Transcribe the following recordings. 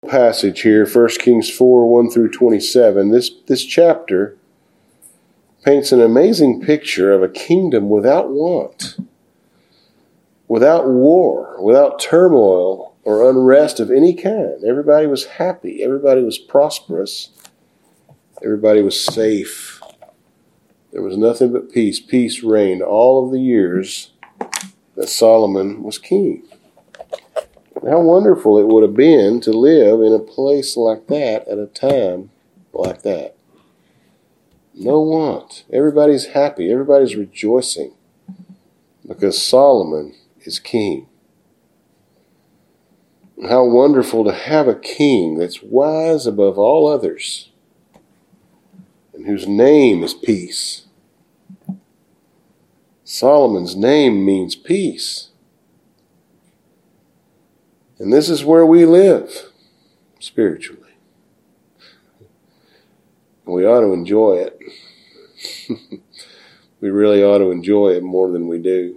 Passage here, 1 Kings 4, 1 through 27. This chapter paints an amazing picture of a kingdom without want, without war, without turmoil or unrest of any kind. Everybody was happy. Everybody was prosperous. Everybody was safe. There was nothing but peace. Peace reigned all of the years that Solomon was king. How wonderful it would have been to live in a place like that at a time like that. No want. Everybody's happy. Everybody's rejoicing because Solomon is king. How wonderful to have a king that's wise above all others and whose name is peace. Solomon's name means peace. And this is where we live spiritually. We ought to enjoy it. We really ought to enjoy it more than we do.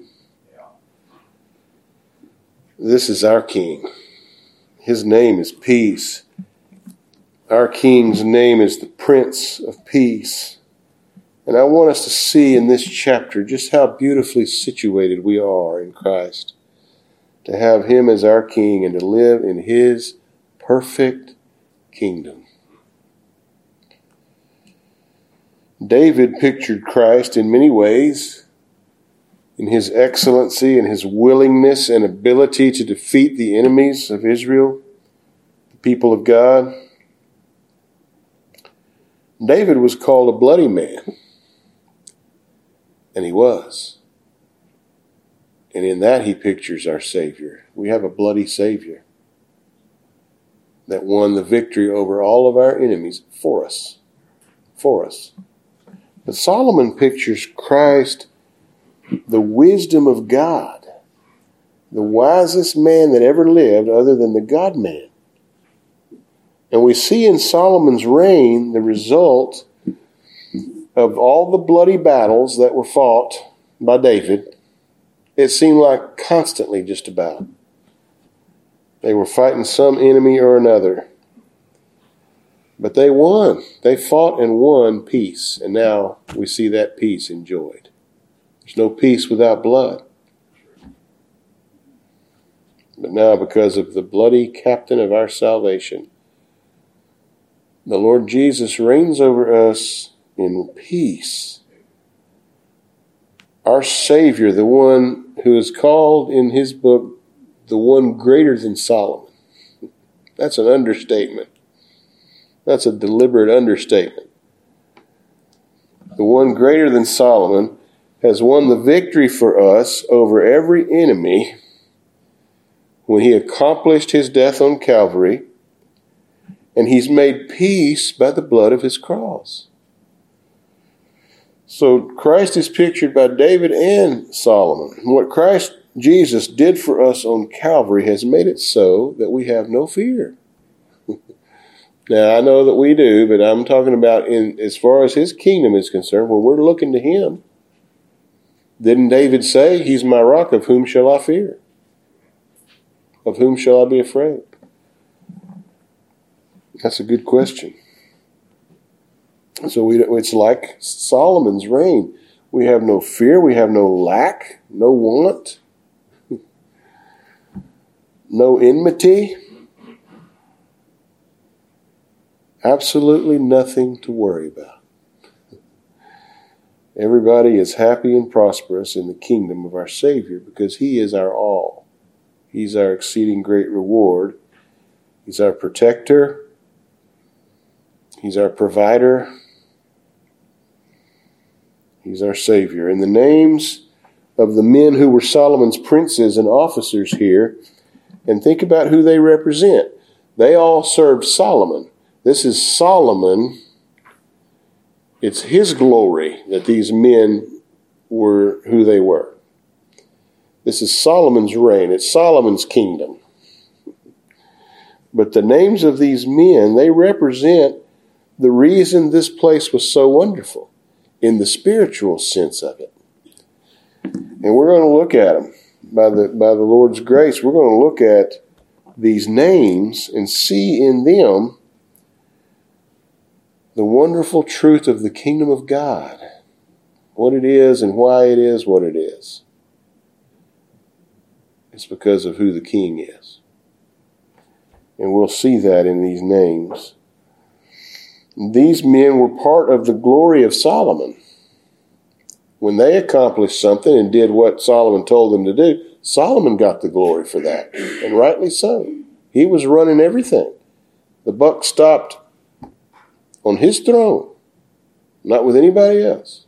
This is our King. His name is peace. Our King's name is the Prince of Peace. And I want us to see in this chapter just how beautifully situated we are in Christ. To have Him as our King and to live in His perfect kingdom. David pictured Christ in many ways, in His excellency and His willingness and ability to defeat the enemies of Israel, the people of God. David was called a bloody man, and he was. And in that he pictures our Savior. We have a bloody Savior that won the victory over all of our enemies for us. For us. But Solomon pictures Christ, the wisdom of God, the wisest man that ever lived other than the God-man. And we see in Solomon's reign the result of all the bloody battles that were fought by David. It seemed like constantly just about. They were fighting some enemy or another. But they won. They fought and won peace. And now we see that peace enjoyed. There's no peace without blood. But now because of the bloody captain of our salvation, the Lord Jesus reigns over us in peace. Our Savior, the one who is called in His book the one greater than Solomon. That's an understatement. That's a deliberate understatement. The one greater than Solomon has won the victory for us over every enemy when He accomplished His death on Calvary, and He's made peace by the blood of His cross. So Christ is pictured by David and Solomon. What Christ Jesus did for us on Calvary has made it so that we have no fear. Now, I know that we do, but I'm talking about as far as His kingdom is concerned, when we're looking to Him. Didn't David say, He's my rock, of whom shall I fear? Of whom shall I be afraid? That's a good question. So it's like Solomon's reign. We have no fear. We have no lack, no want, no enmity. Absolutely nothing to worry about. Everybody is happy and prosperous in the kingdom of our Savior because He is our all. He's our exceeding great reward. He's our protector. He's our provider. He's our Savior. And the names of the men who were Solomon's princes and officers here, and think about who they represent. They all served Solomon. This is Solomon. It's his glory that these men were who they were. This is Solomon's reign. It's Solomon's kingdom. But the names of these men, they represent the reason this place was so wonderful in the spiritual sense of it. And we're going to look at them by the Lord's grace. We're going to look at these names and see in them the wonderful truth of the kingdom of God, what it is and why it is what it is. It's because of who the King is. And we'll see that in these names. These men were part of the glory of Solomon. When they accomplished something and did what Solomon told them to do, Solomon got the glory for that, and rightly so. He was running everything. The buck stopped on his throne, not with anybody else.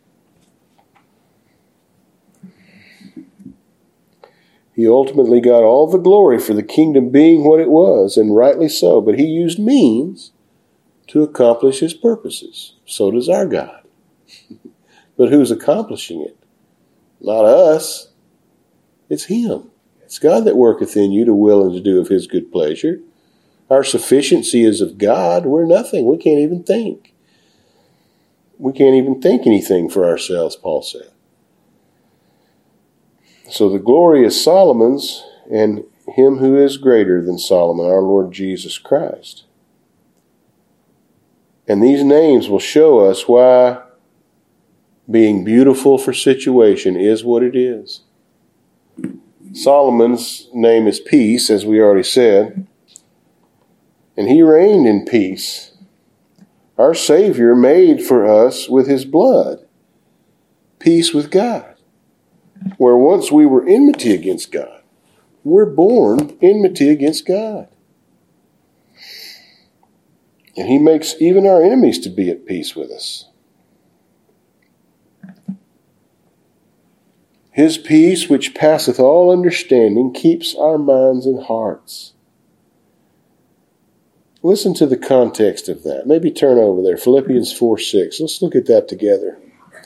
He ultimately got all the glory for the kingdom being what it was, and rightly so, but he used means to accomplish his purposes. So does our God. But who's accomplishing it? Not us. It's him. It's God that worketh in you to will and to do of his good pleasure. Our sufficiency is of God. We're nothing. We can't even think. We can't even think anything for ourselves, Paul said. So the glory is Solomon's and him who is greater than Solomon, our Lord Jesus Christ. And these names will show us why being beautiful for situation is what it is. Solomon's name is peace, as we already said, and he reigned in peace. Our Savior made for us with his blood peace with God. Where once we were enmity against God, we're born enmity against God. And he makes even our enemies to be at peace with us. His peace, which passeth all understanding, keeps our minds and hearts. Listen to the context of that. Maybe turn over there, Philippians 4:6. Let's look at that together.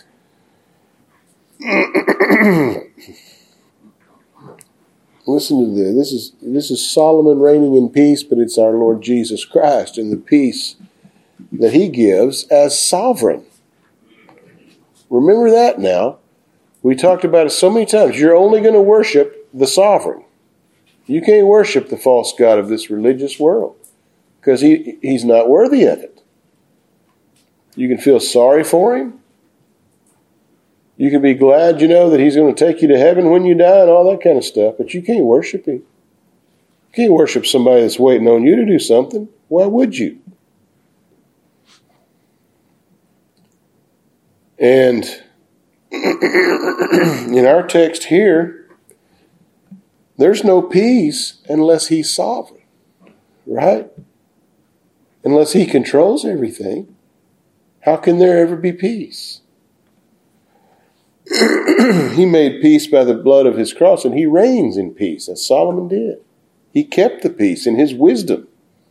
Listen to this. This is Solomon reigning in peace, but it's our Lord Jesus Christ and the peace that he gives as sovereign. Remember that now. We talked about it so many times. You're only going to worship the sovereign. You can't worship the false god of this religious world because he's not worthy of it. You can feel sorry for him. You can be glad, that he's going to take you to heaven when you die and all that kind of stuff, but you can't worship him. You can't worship somebody that's waiting on you to do something. Why would you? And in our text here, there's no peace unless he's sovereign, right? Unless he controls everything, how can there ever be peace? He made peace by the blood of his cross, and he reigns in peace, as Solomon did. He kept the peace in his wisdom.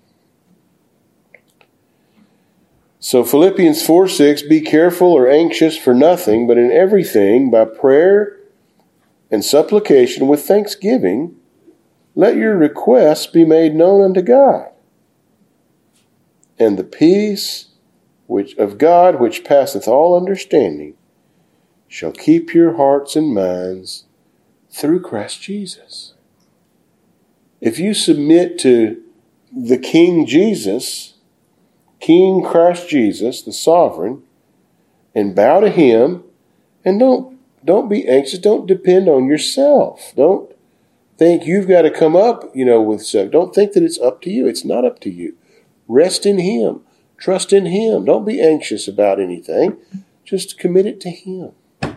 So Philippians 4:6, be careful or anxious for nothing, but in everything, by prayer and supplication with thanksgiving, let your requests be made known unto God. And the peace of God, which passeth all understanding, shall keep your hearts and minds through Christ Jesus. If you submit to the King Jesus, King Christ Jesus, the sovereign, and bow to him, and don't be anxious, don't depend on yourself. Don't think you've got to come up, with stuff. Don't think that it's up to you. It's not up to you. Rest in him. Trust in him. Don't be anxious about anything. Just commit it to him.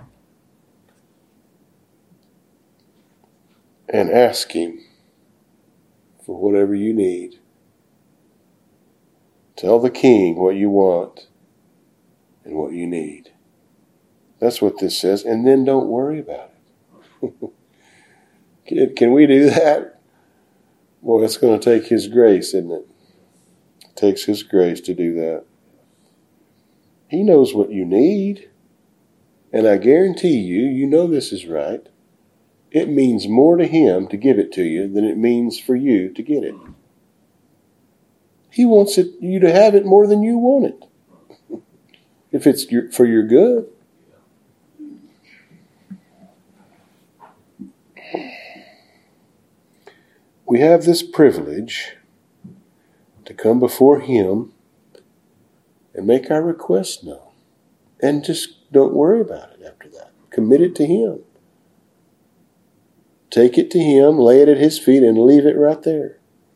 And ask him for whatever you need. Tell the King what you want and what you need. That's what this says. And then don't worry about it. Can we do that? Boy, it's going to take his grace, isn't it? It takes his grace to do that. He knows what you need. And I guarantee you know this is right. It means more to him to give it to you than it means for you to get it. He wants you to have it more than you want it. If it's for your good. we have this privilege to come before Him and make our requests known. And just don't worry about it after that. Commit it to Him. Take it to Him, lay it at His feet, and leave it right there.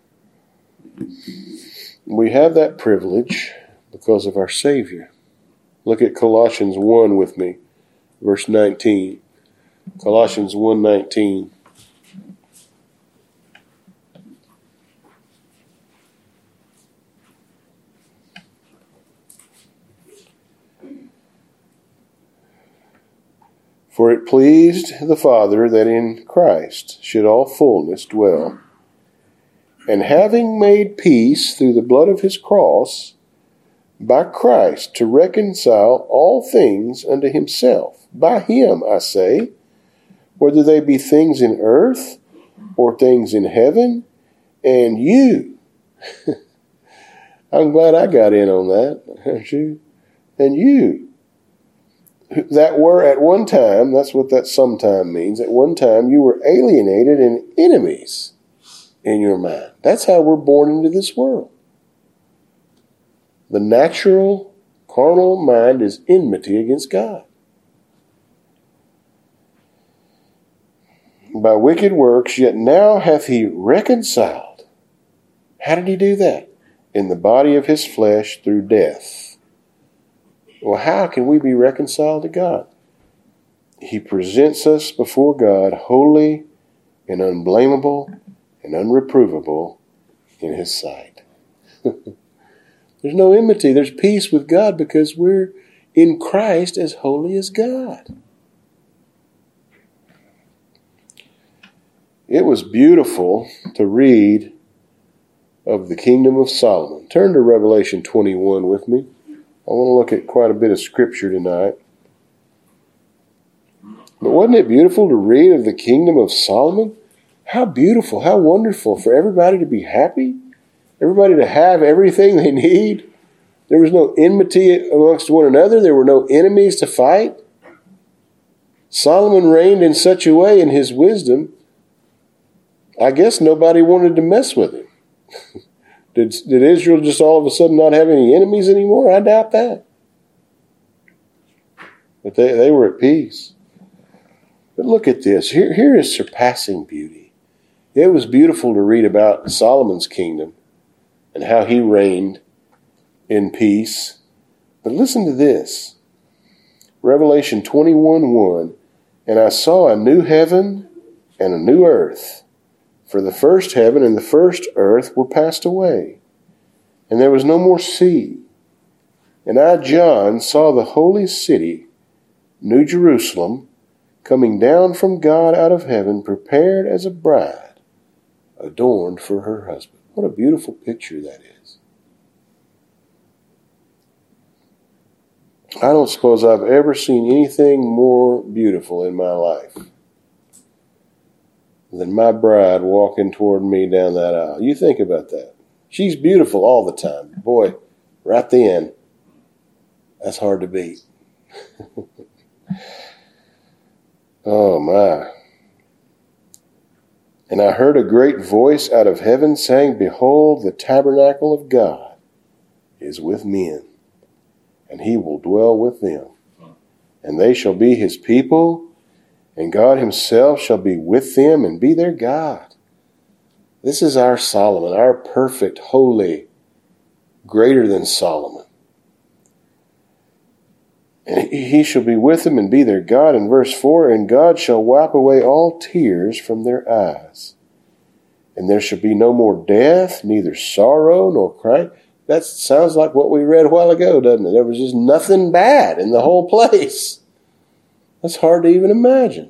We have that privilege because of our Savior. Look at Colossians 1 with me, verse 19. Colossians 1:19. For it pleased the Father that in Christ should all fullness dwell, and having made peace through the blood of His cross, by Christ to reconcile all things unto Himself. By Him, I say, whether they be things in earth or things in heaven, and you. I'm glad I got in on that, aren't you? And you. That were at one time, that's what that sometime means, at one time you were alienated and enemies in your mind. That's how we're born into this world. The natural, carnal mind is enmity against God. By wicked works, yet now hath He reconciled. How did He do that? In the body of His flesh through death. Well, how can we be reconciled to God? He presents us before God holy and unblameable and unreprovable in His sight. There's no enmity. There's peace with God because we're in Christ as holy as God. It was beautiful to read of the kingdom of Solomon. Turn to Revelation 21 with me. I want to look at quite a bit of scripture tonight. But wasn't it beautiful to read of the kingdom of Solomon? How beautiful, how wonderful for everybody to be happy, everybody to have everything they need. There was no enmity amongst one another. There were no enemies to fight. Solomon reigned in such a way in his wisdom, I guess nobody wanted to mess with him. Did Israel just all of a sudden not have any enemies anymore? I doubt that. But they were at peace. But look at this. Here is surpassing beauty. It was beautiful to read about Solomon's kingdom and how he reigned in peace. But listen to this. Revelation 21:1. And I saw a new heaven and a new earth. For the first heaven and the first earth were passed away, and there was no more sea. And I, John, saw the holy city, New Jerusalem, coming down from God out of heaven, prepared as a bride, adorned for her husband. What a beautiful picture that is. I don't suppose I've ever seen anything more beautiful in my life than my bride walking toward me down that aisle. You think about that. She's beautiful all the time. Boy, right then, that's hard to beat. Oh, my. And I heard a great voice out of heaven saying, Behold, the tabernacle of God is with men, and He will dwell with them. And they shall be His people, and God Himself shall be with them and be their God. This is our Solomon, our perfect, holy, greater than Solomon. And He shall be with them and be their God. In verse 4, and God shall wipe away all tears from their eyes. And there shall be no more death, neither sorrow nor crying. That sounds like what we read a while ago, doesn't it? There was just nothing bad in the whole place. That's hard to even imagine.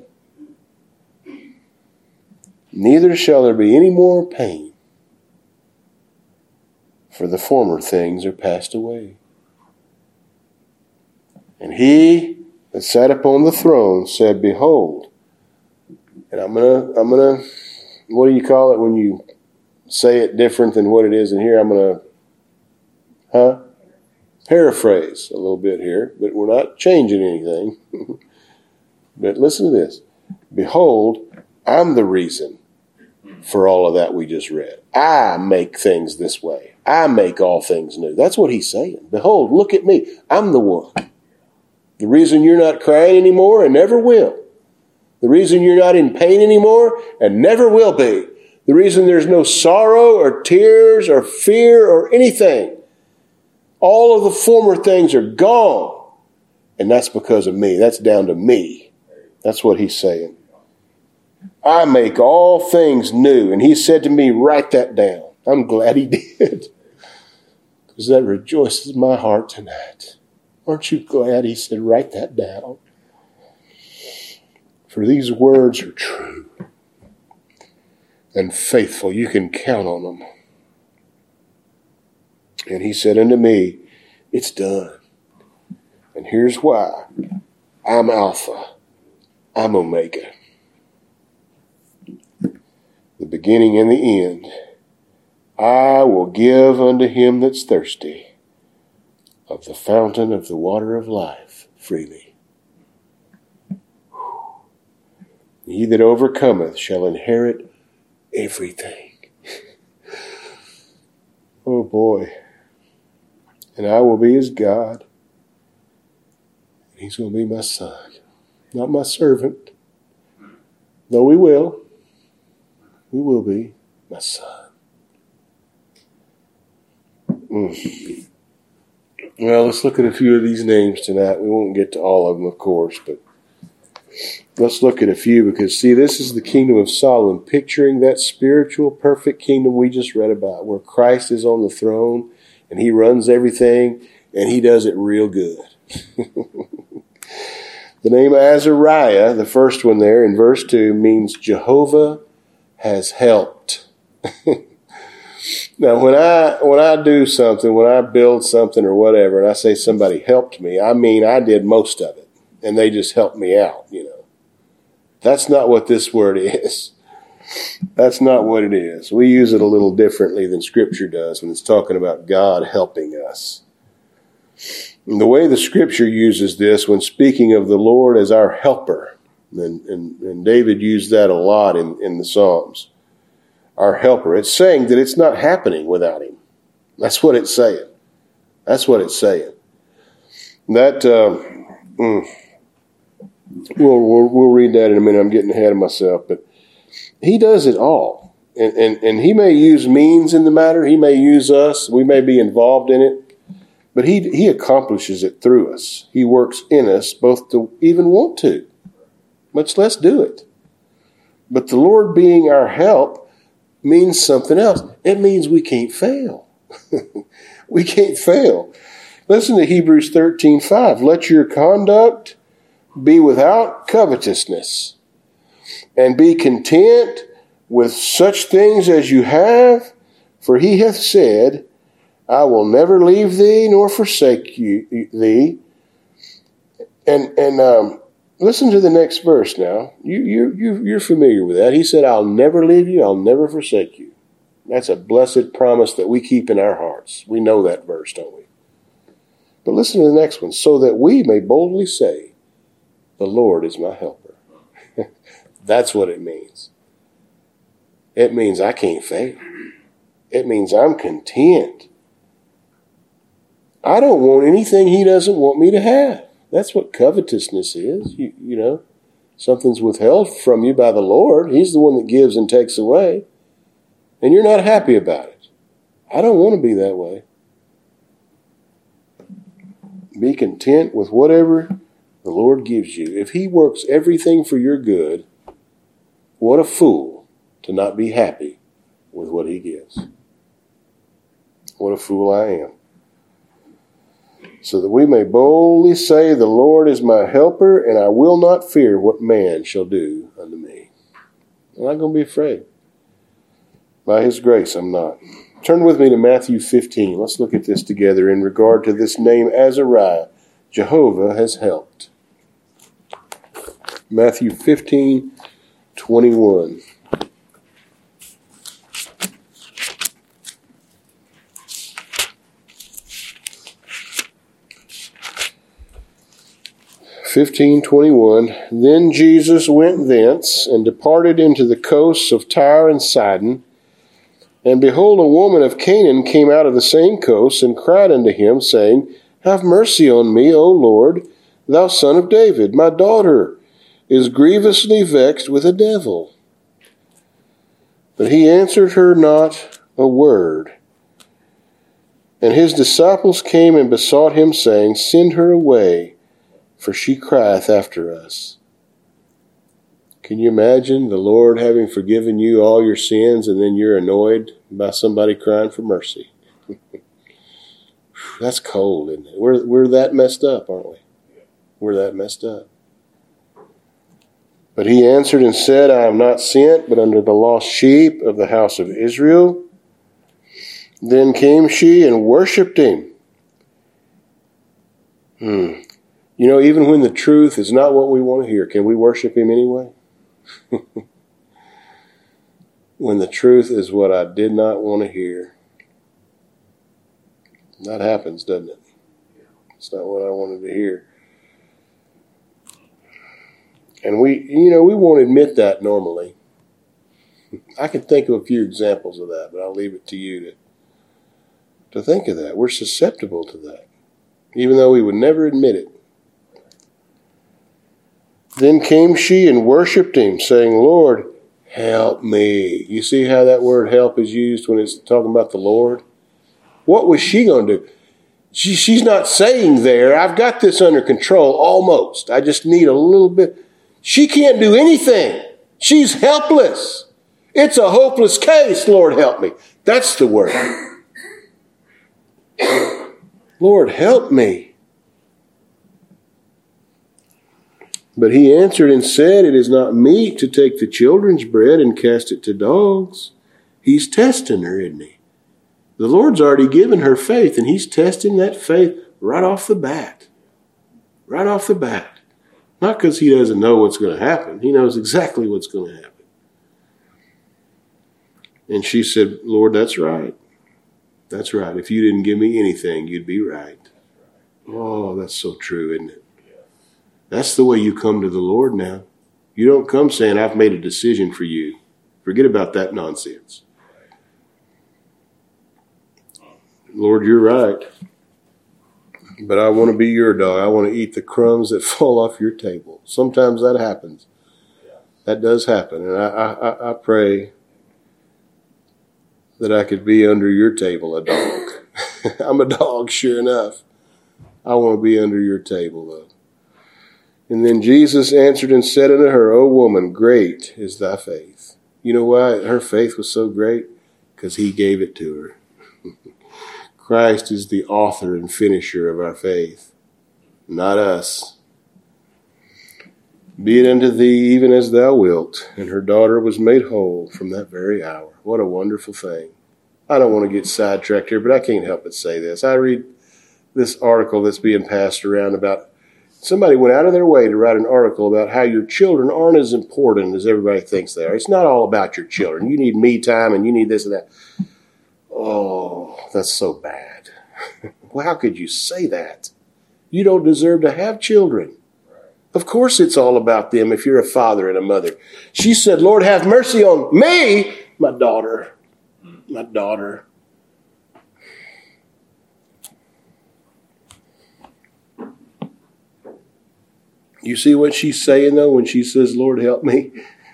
Neither shall there be any more pain, for the former things are passed away. And He that sat upon the throne said, Behold, and I'm gonna, what do you call it when you say it different than what it is in here? I'm gonna, paraphrase a little bit here, but we're not changing anything. But listen to this. Behold, I'm the reason for all of that we just read. I make things this way. I make all things new. That's what he's saying. Behold, look at me. I'm the one. The reason you're not crying anymore and never will. The reason you're not in pain anymore and never will be. The reason there's no sorrow or tears or fear or anything. All of the former things are gone. And that's because of me. That's down to me. That's what he's saying. I make all things new. And he said to me, write that down. I'm glad he did. Because that rejoices my heart tonight. Aren't you glad he said, write that down? For these words are true and faithful. You can count on them. And he said unto me, it's done. And here's why. I'm Alpha. I'm Omega. The beginning and the end. I will give unto him that's thirsty of the fountain of the water of life freely. He that overcometh shall inherit everything. Oh boy. And I will be his God. He's going to be my son. Not my servant. Though we will. We will be my son. Well, let's look at a few of these names tonight. We won't get to all of them, of course, but let's look at a few because, see, this is the kingdom of Solomon, picturing that spiritual, perfect kingdom we just read about, where Christ is on the throne and he runs everything and he does it real good. The name Azariah, the first one there in verse 2, means Jehovah has helped. Now, when I do something, when I build something or whatever, and I say somebody helped me, I mean I did most of it, and they just helped me out, you know. That's not what this word is. That's not what it is. We use it a little differently than Scripture does when it's talking about God helping us. And the way the Scripture uses this when speaking of the Lord as our helper, and David used that a lot in the Psalms, our helper. It's saying that it's not happening without him. That's what it's saying. That's what it's saying. That we'll read that in a minute. I'm getting ahead of myself, but he does it all, and he may use means in the matter. He may use us. We may be involved in it, but he accomplishes it through us. He works in us both to even want to, much less do it. But the Lord being our help means something else. It means we can't fail. We can't fail. Listen to Hebrews 13:5. Let your conduct be without covetousness, and be content with such things as you have, for he hath said, I will never leave thee nor forsake thee. And listen to the next verse now. You're familiar with that. He said, I'll never leave you. I'll never forsake you. That's a blessed promise that we keep in our hearts. We know that verse, don't we? But listen to the next one. So that we may boldly say, the Lord is my helper. That's what it means. It means I can't fail. It means I'm content. I don't want anything he doesn't want me to have. That's what covetousness is. You know, something's withheld from you by the Lord. He's the one that gives and takes away. And you're not happy about it. I don't want to be that way. Be content with whatever the Lord gives you. If he works everything for your good, what a fool to not be happy with what he gives. What a fool I am. So that we may boldly say, the Lord is my helper, and I will not fear what man shall do unto me. I'm not going to be afraid. By his grace, I'm not. Turn with me to Matthew 15. Let's look at this together in regard to this name Azariah. Jehovah has helped. Matthew 15:21. 15:21. Then Jesus went thence and departed into the coasts of Tyre and Sidon. And behold, a woman of Canaan came out of the same coast and cried unto him, saying, Have mercy on me, O Lord, thou son of David. My daughter is grievously vexed with a devil. But he answered her not a word. And his disciples came and besought him, saying, Send her away, for she crieth after us. Can you imagine the Lord having forgiven you all your sins and then you're annoyed by somebody crying for mercy? That's cold, isn't it? We're that messed up, aren't we? We're that messed up. But he answered and said, I am not sent, but unto the lost sheep of the house of Israel. Then came she and worshipped him. You know, even when the truth is not what we want to hear, can we worship him anyway? When the truth is what I did not want to hear. That happens, doesn't it? It's not what I wanted to hear. And we won't admit that normally. I can think of a few examples of that, but I'll leave it to you to think of that. We're susceptible to that, even though we would never admit it. Then came she and worshipped him, saying, Lord, help me. You see how that word help is used when it's talking about the Lord? What was she going to do? She's not saying there, I've got this under control, almost. I just need a little bit. She can't do anything. She's helpless. It's a hopeless case, Lord help me. That's the word. Lord help me. But he answered and said, It is not meet to take the children's bread and cast it to dogs. He's testing her, isn't he? The Lord's already given her faith, and he's testing that faith right off the bat. Right off the bat. Not because he doesn't know what's going to happen. He knows exactly what's going to happen. And she said, Lord, that's right. That's right. If you didn't give me anything, you'd be right. Oh, that's so true, isn't it? That's the way you come to the Lord now. You don't come saying, I've made a decision for you. Forget about that nonsense. Lord, you're right. But I want to be your dog. I want to eat the crumbs that fall off your table. Sometimes that happens. That does happen. And I pray that I could be under your table, a dog. I'm a dog, sure enough. I want to be under your table, though. And then Jesus answered and said unto her, O woman, great is thy faith. You know why her faith was so great? Because he gave it to her. Christ is the author and finisher of our faith, not us. Be it unto thee even as thou wilt. And her daughter was made whole from that very hour. What a wonderful thing. I don't want to get sidetracked here, but I can't help but say this. I read this article that's being passed around about somebody went out of their way to write an article about how your children aren't as important as everybody thinks they are. It's not all about your children. You need me time and you need this and that. Oh, that's so bad. Well, how could you say that? You don't deserve to have children. Of course it's all about them if you're a father and a mother. She said, Lord, have mercy on me, my daughter. My daughter. You see what she's saying, though, when she says, Lord, help me?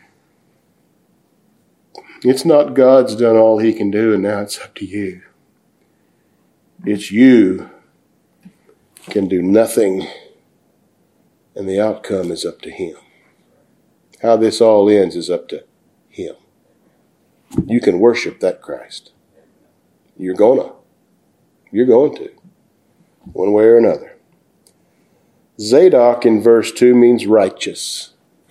It's not God's done all he can do, and now it's up to you. It's you can do nothing, and the outcome is up to him. How this all ends is up to him. You can worship that Christ. You're going to. One way or another. Zadok in verse 2 means righteous.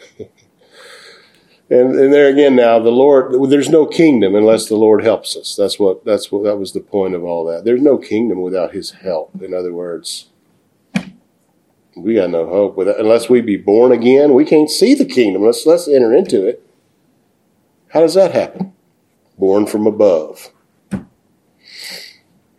And there again now, the Lord, there's no kingdom unless the Lord helps us. That was the point of all that. There's no kingdom without his help. In other words, we got no hope unless we be born again. We can't see the kingdom. Let's enter into it. How does that happen? Born from above.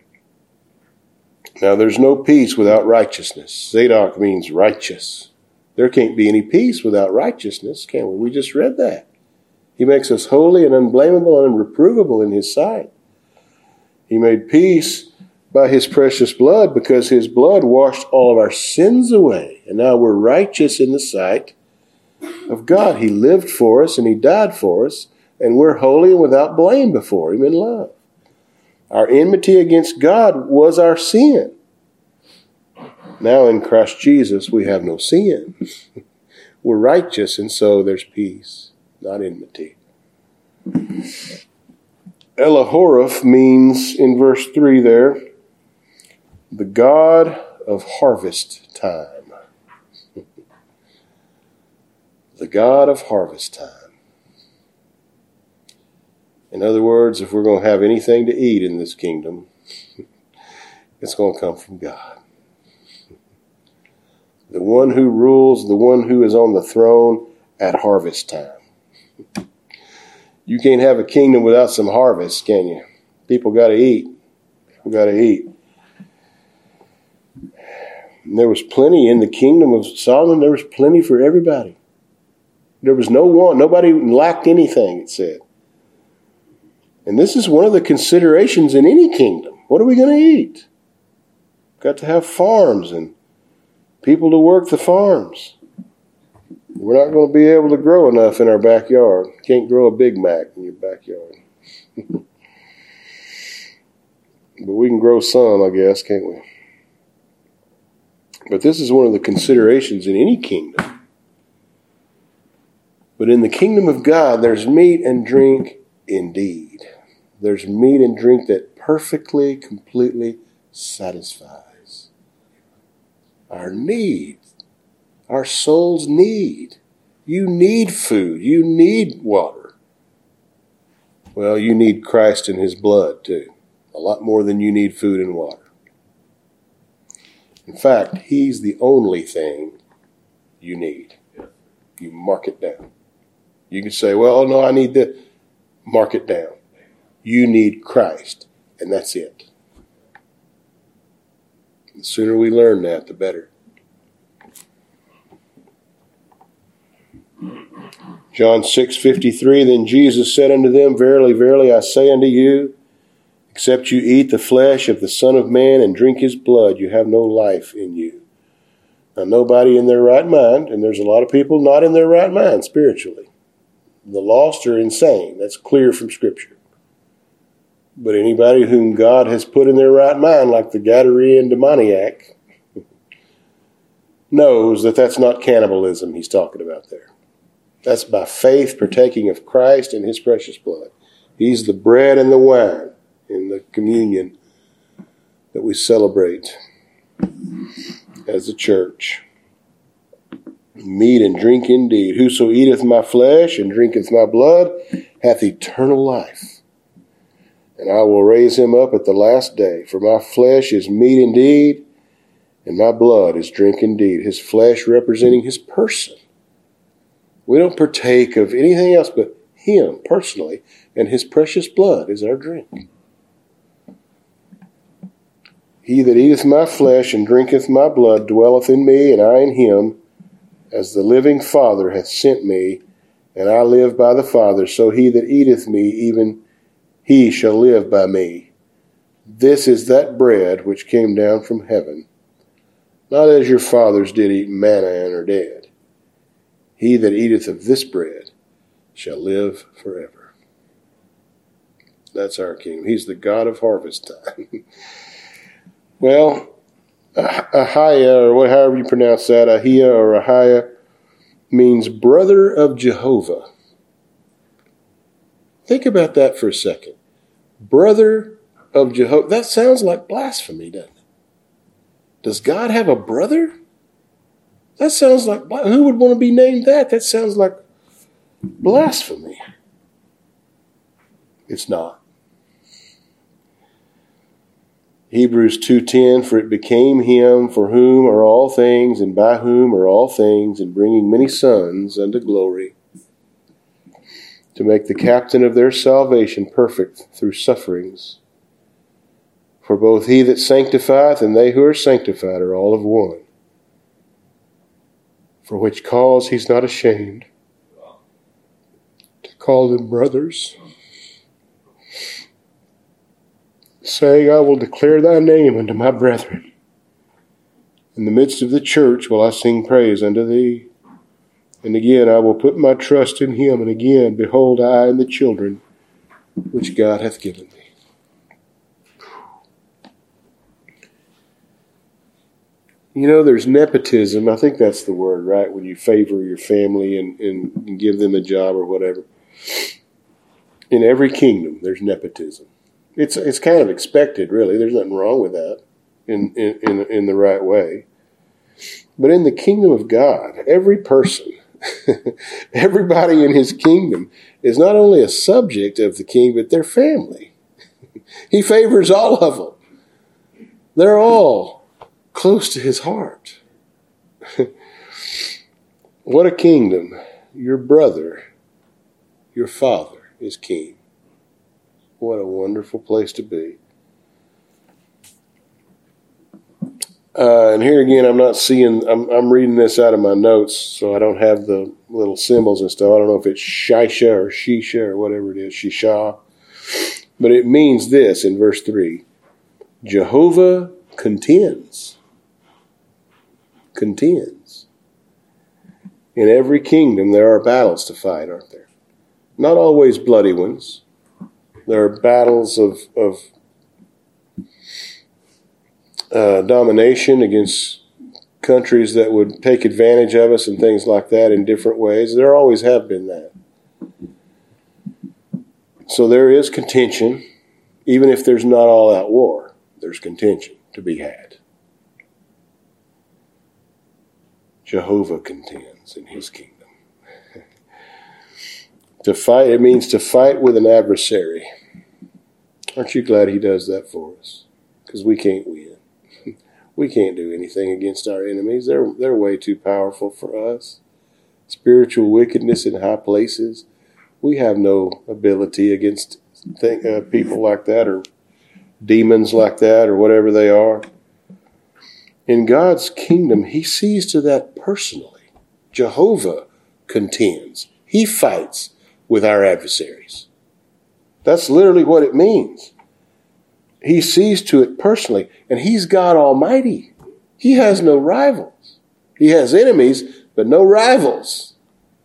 Now, there's no peace without righteousness. Zadok means righteous. There can't be any peace without righteousness, can we? We just read that. He makes us holy and unblameable and unreprovable in his sight. He made peace by his precious blood because his blood washed all of our sins away. And now we're righteous in the sight of God. He lived for us and he died for us. And we're holy and without blame before him in love. Our enmity against God was our sin. Now in Christ Jesus we have no sin. We're righteous, and so there's peace, not enmity. Elahoreph means, in verse 3 there, the God of harvest time. The God of harvest time. In other words, if we're going to have anything to eat in this kingdom, it's going to come from God. The one who rules, the one who is on the throne at harvest time. You can't have a kingdom without some harvest, can you? People got to eat. People got to eat. And there was plenty in the kingdom of Solomon. There was plenty for everybody. There was no want. Nobody lacked anything, it said. And this is one of the considerations in any kingdom. What are we going to eat? Got to have farms and people to work the farms. We're not going to be able to grow enough in our backyard. Can't grow a Big Mac in your backyard. But we can grow some, I guess, can't we? But this is one of the considerations in any kingdom. But in the kingdom of God, there's meat and drink indeed. There's meat and drink that perfectly, completely satisfies our need, our soul's need. You need food. You need water. Well, you need Christ and his blood too. A lot more than you need food and water. In fact, he's the only thing you need. You mark it down. You can say, well, no, I need this. Mark it down. You need Christ, and that's it. The sooner we learn that, the better. John 6:53, then Jesus said unto them, verily, verily, I say unto you, except you eat the flesh of the Son of Man and drink his blood, you have no life in you. Now, nobody in their right mind, and there's a lot of people not in their right mind spiritually. The lost are insane. That's clear from Scripture. But anybody whom God has put in their right mind, like the Gadarene demoniac, knows that that's not cannibalism he's talking about there. That's by faith partaking of Christ and his precious blood. He's the bread and the wine in the communion that we celebrate as a church. Meat and drink indeed. Whoso eateth my flesh and drinketh my blood hath eternal life. And I will raise him up at the last day. For my flesh is meat indeed, and my blood is drink indeed. His flesh representing his person. We don't partake of anything else but him personally, and his precious blood is our drink. He that eateth my flesh and drinketh my blood dwelleth in me, and I in him, as the living Father hath sent me, and I live by the Father, so he that eateth me, even he shall live by me. This is that bread which came down from heaven, not as your fathers did eat manna and are dead. He that eateth of this bread shall live forever. That's our King. He's the God of harvest time. Well, Ahiah, or however you pronounce that, Ahiah or Ahiah, means brother of Jehovah. Think about that for a second. Brother of Jehovah. That sounds like blasphemy, doesn't it? Does God have a brother? That sounds like, who would want to be named that? That sounds like blasphemy. It's not. Hebrews 2:10, for it became him for whom are all things, and by whom are all things, and bringing many sons unto glory, to make the captain of their salvation perfect through sufferings. For both he that sanctifieth and they who are sanctified are all of one. for which cause he's not ashamed to call them brothers, saying, I will declare thy name unto my brethren. In the midst of the church will I sing praise unto thee. And again I will put my trust in him. And again, behold, I and the children which God hath given me. You know, there's nepotism. I think that's the word, right? When you favor your family and give them a job or whatever. In every kingdom, there's nepotism. It's kind of expected, really. There's nothing wrong with that in the right way. But in the kingdom of God, every person, everybody in his kingdom is not only a subject of the king, but their family. He favors all of them. They're all close to his heart. What a kingdom. Your brother, your father is king. What a wonderful place to be. And here again, I'm not seeing, I'm reading this out of my notes, so I don't have the little symbols and stuff. I don't know if it's Shisha or Shisha or whatever it is, Shisha. But it means this in verse 3. Jehovah contends. Contends. In every kingdom there are battles to fight, aren't there? Not always bloody ones. There are battles of domination against countries that would take advantage of us and things like that in different ways. There always have been that. So there is contention. Even if there's not all-out war, there's contention to be had. Jehovah contends in his kingdom. To fight, it means to fight with an adversary. Aren't you glad he does that for us? Because we can't win. We can't do anything against our enemies. They're way too powerful for us. Spiritual wickedness in high places. We have no ability against people like that or demons like that or whatever they are. In God's kingdom, he sees to that personally. Jehovah contends. He fights with our adversaries. That's literally what it means. He sees to it personally, and he's God Almighty. He has no rivals. He has enemies, but no rivals.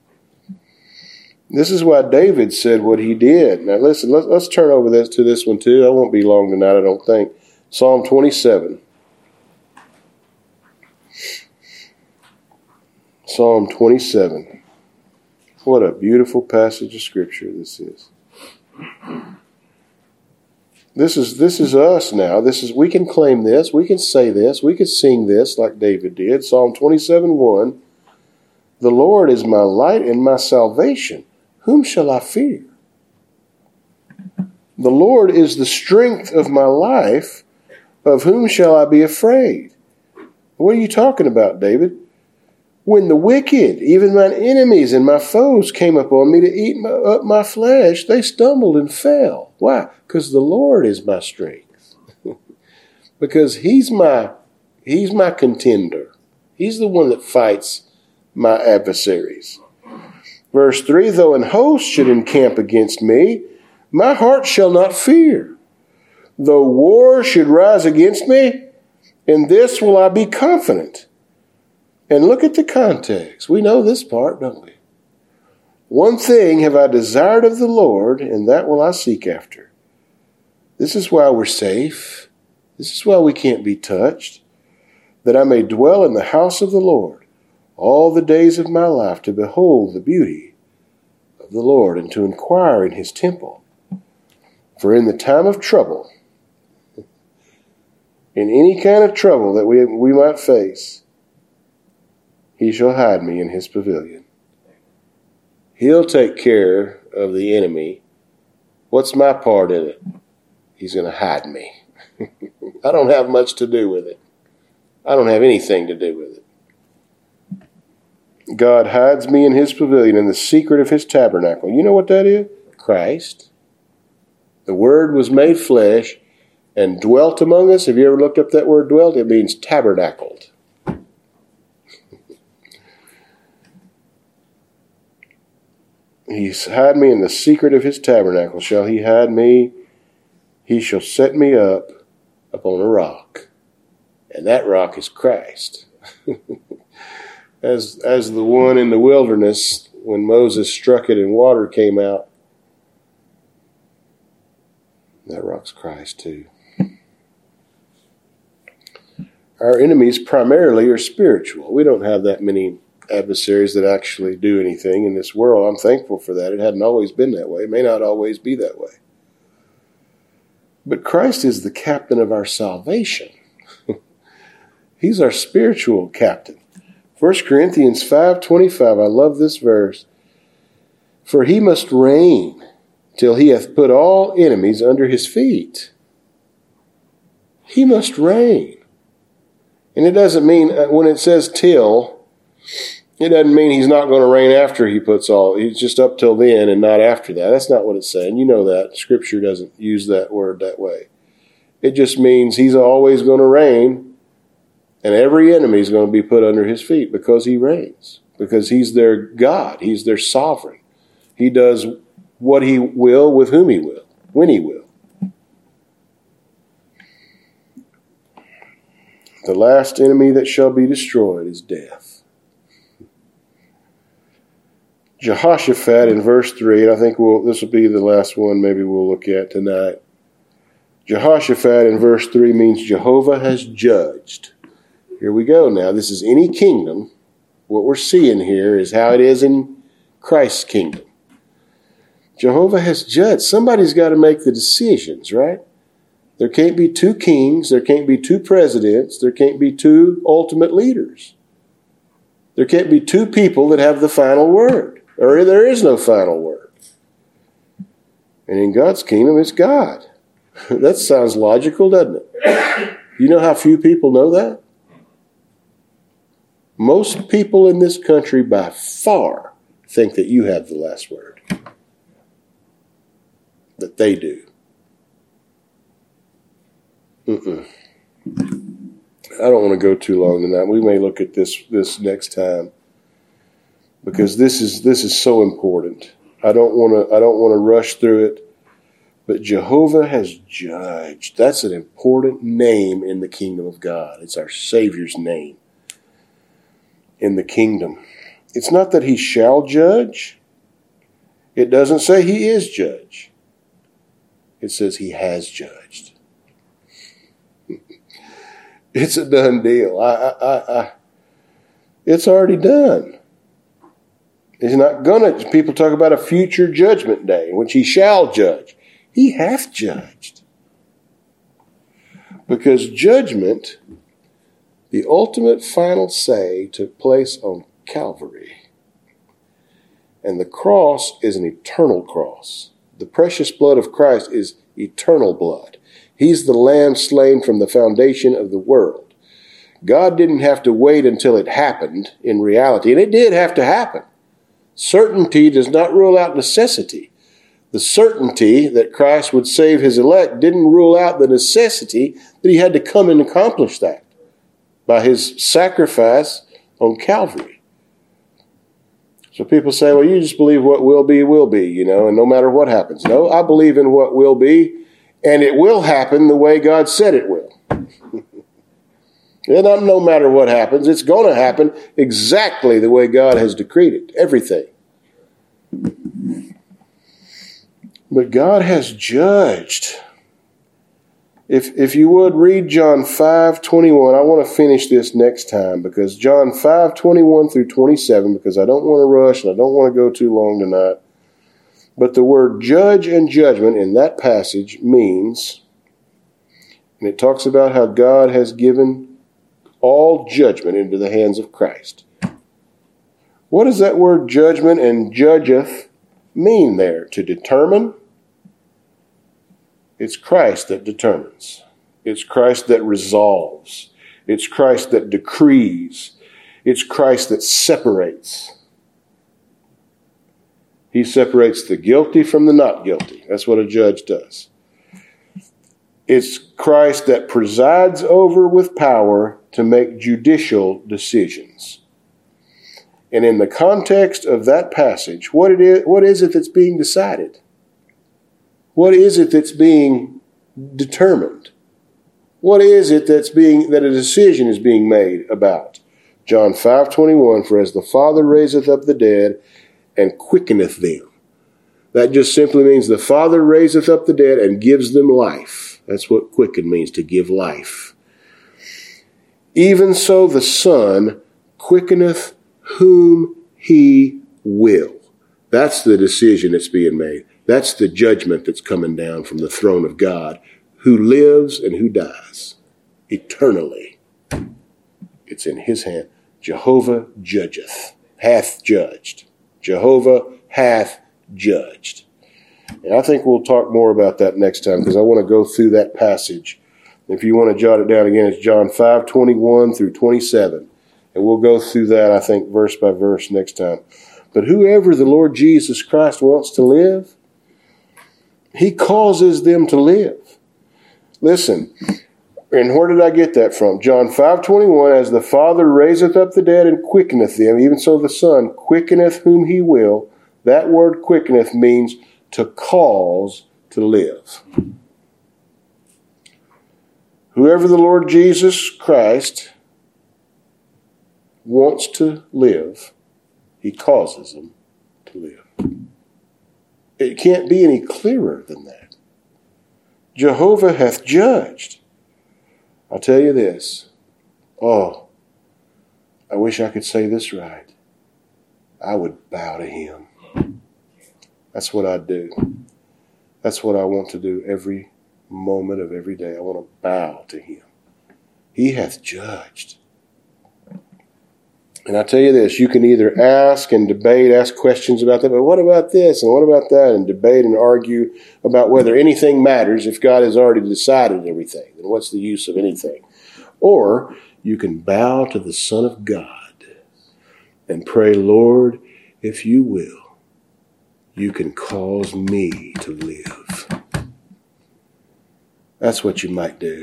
This is why David said what he did. Now listen, let's turn over to this one too. I won't be long tonight, I don't think. Psalm 27. Psalm 27. What a beautiful passage of Scripture this is. This is us now. We can claim this. We can say this. We can sing this like David did. Psalm 27:1. The Lord is my light and my salvation. Whom shall I fear? The Lord is the strength of my life. Of whom shall I be afraid? What are you talking about, David? When the wicked, even mine enemies and my foes, came upon me to eat up my flesh, they stumbled and fell. Why? Because the Lord is my strength. Because he's my contender. He's the one that fights my adversaries. Verse 3, though an host should encamp against me, my heart shall not fear. Though war should rise against me, in this will I be confident. And look at the context. We know this part, don't we? One thing have I desired of the Lord, and that will I seek after. This is why we're safe. This is why we can't be touched. That I may dwell in the house of the Lord all the days of my life, to behold the beauty of the Lord and to inquire in his temple. For in the time of trouble, in any kind of trouble that we might face, he shall hide me in his pavilion. He'll take care of the enemy. What's my part in it? He's going to hide me. I don't have much to do with it. I don't have anything to do with it. God hides me in his pavilion in the secret of his tabernacle. You know what that is? Christ. The Word was made flesh and dwelt among us. Have you ever looked up that word dwelt? It means tabernacled. He's hide me in the secret of his tabernacle. Shall he hide me? He shall set me up upon a rock. And that rock is Christ. As the one in the wilderness, when Moses struck it and water came out, that rock's Christ too. Our enemies primarily are spiritual. We don't have that many adversaries that actually do anything in this world. I'm thankful for that. It hadn't always been that way. It may not always be that way. But Christ is the captain of our salvation. He's our spiritual captain. 1 Corinthians 5:25, I love this verse. For he must reign till he hath put all enemies under his feet. He must reign. And it doesn't mean, when it says till, it doesn't mean he's not going to reign after he puts all. He's just up till then and not after that. That's not what it's saying. You know that. Scripture doesn't use that word that way. It just means he's always going to reign, and every enemy is going to be put under his feet because he reigns. Because he's their God. He's their sovereign. He does what he will with whom he will, when he will. The last enemy that shall be destroyed is death. Jehoshaphat in verse 3, and I think this will be the last one maybe we'll look at tonight. Jehoshaphat in verse 3 means Jehovah has judged. Here we go now. This is any kingdom. What we're seeing here is how it is in Christ's kingdom. Jehovah has judged. Somebody's got to make the decisions, right? There can't be two kings. There can't be two presidents. There can't be two ultimate leaders. There can't be two people that have the final word. Or there is no final word. And in God's kingdom, it's God. That sounds logical, doesn't it? You know how few people know that? Most people in this country by far think that you have the last word. That they do. I don't want to go too long tonight. We may look at this next time. Because this is so important. I don't want to rush through it. But Jehovah has judged. That's an important name in the kingdom of God. It's our Savior's name in the kingdom. It's not that he shall judge. It doesn't say he is judge. It says he has judged. It's a done deal. It's already done. He's not going to. People talk about a future judgment day in which he shall judge. He hath judged. Because judgment, the ultimate final say, took place on Calvary. And the cross is an eternal cross. The precious blood of Christ is eternal blood. He's the lamb slain from the foundation of the world. God didn't have to wait until it happened in reality. And it did have to happen. Certainty does not rule out necessity. The certainty that Christ would save his elect didn't rule out the necessity that he had to come and accomplish that by his sacrifice on Calvary. So people say, well, you just believe what will be, and no matter what happens. No, I believe in what will be, and it will happen the way God said it will. And no matter what happens, it's going to happen exactly the way God has decreed it. Everything. But God has judged. If you would read John 5:21, I want to finish this next time because John 5:21 through 27, because I don't want to rush and I don't want to go too long tonight. But the word judge and judgment in that passage means, and it talks about how God has given all judgment into the hands of Christ. What does that word judgment and judgeth mean there? To determine? It's Christ that determines. It's Christ that resolves. It's Christ that decrees. It's Christ that separates. He separates the guilty from the not guilty. That's what a judge does. It's Christ that presides over with power to make judicial decisions. And in the context of that passage, what is it that's being decided? What is it that's being determined? What is it that a decision is being made about? John 5:21, for as the Father raiseth up the dead and quickeneth them. That just simply means the Father raiseth up the dead and gives them life. That's what quicken means, to give life. Even so the Son quickeneth whom he will. That's the decision that's being made. That's the judgment that's coming down from the throne of God, who lives and who dies eternally. It's in his hand. Jehovah judgeth, hath judged. Jehovah hath judged. And I think we'll talk more about that next time, because I want to go through that passage. If you want to jot it down again, it's John 5:21 through 27. And we'll go through that, I think, verse by verse next time. But whoever the Lord Jesus Christ wants to live, he causes them to live. Listen, and where did I get that from? John 5:21, as the Father raiseth up the dead and quickeneth them, even so the Son quickeneth whom he will. That word quickeneth means to cause to live. Whoever the Lord Jesus Christ wants to live, he causes them to live. It can't be any clearer than that. Jehovah hath judged. I'll tell you this. Oh, I wish I could say this right. I would bow to him. That's what I do. That's what I want to do every moment of every day. I want to bow to him. He hath judged. And I tell you this, you can either ask and debate, ask questions about that, but what about this and what about that, and debate and argue about whether anything matters if God has already decided everything. Then what's the use of anything? Or you can bow to the Son of God and pray, Lord, if you will, you can cause me to live. That's what you might do.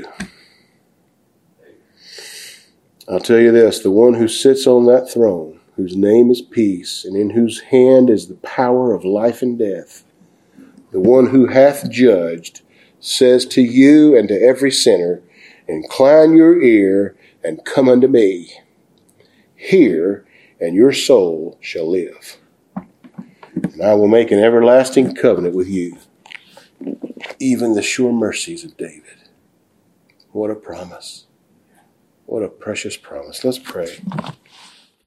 I'll tell you this, the one who sits on that throne, whose name is peace, and in whose hand is the power of life and death, the one who hath judged, says to you and to every sinner, incline your ear and come unto me. Hear, and your soul shall live. And I will make an everlasting covenant with you, even the sure mercies of David. What a promise. What a precious promise. Let's pray.